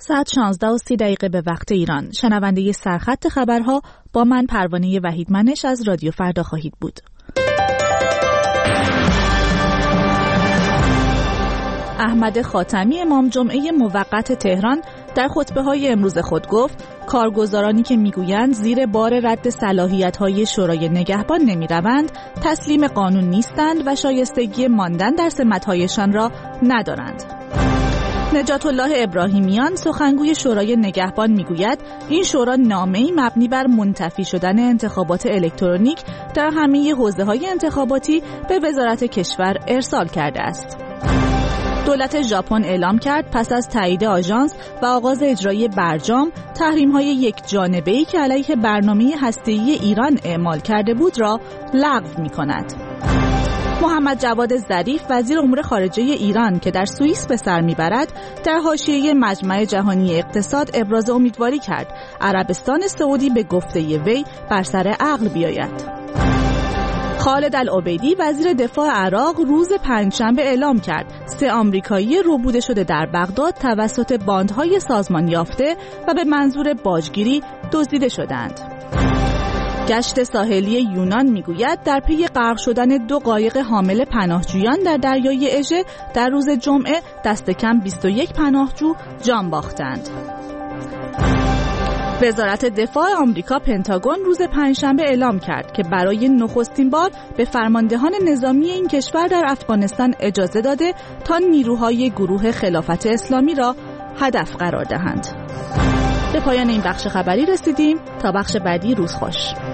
ساعت 16:30 به وقت ایران. شنونده سرخط خبرها با من پروانه وحیدمنش از رادیو فردا خواهید بود. احمد خاتمی امام جمعه موقت تهران در خطبه‌های امروز خود گفت کارگزارانی که میگویند زیر بار رد صلاحیت‌های شورای نگهبان نمی‌روند تسلیم قانون نیستند و شایستگی ماندن در سمت‌هایشان را ندارند. نجات الله ابراهیمیان سخنگوی شورای نگهبان میگوید این شورا نامه‌ای مبنی بر منتفی شدن انتخابات الکترونیک در همه حوزه‌های انتخاباتی به وزارت کشور ارسال کرده است. دولت ژاپن اعلام کرد پس از تایید آژانس و آغاز اجرای برجام تحریم‌های یک جانبه‌ای که علیه برنامه هسته‌ای ایران اعمال کرده بود را لغو می‌کند. محمد جواد ظریف وزیر امور خارجه ایران که در سوئیس به سر میبرد در حاشیه مجمع جهانی اقتصاد ابراز امیدواری کرد عربستان سعودی به گفته وی بر سر عقل بیاید. خالد العبیدی وزیر دفاع عراق روز پنجشنبه اعلام کرد 3 آمریکایی ربوده شده در بغداد توسط باندهای سازمان یافته و به منظور باجگیری دزدیده شدند. گشت ساحلی یونان میگوید در پی غرق شدن 2 قایق حامل پناهجویان در دریای اژه در روز جمعه دست کم 21 پناهجو جان باختند. وزارت دفاع آمریکا پنتاگون روز پنجشنبه اعلام کرد که برای نخستین بار به فرماندهان نظامی این کشور در افغانستان اجازه داده تا نیروهای گروه خلافت اسلامی را هدف قرار دهند. به پایان این بخش خبری رسیدیم. تا بخش بعدی روز خوش.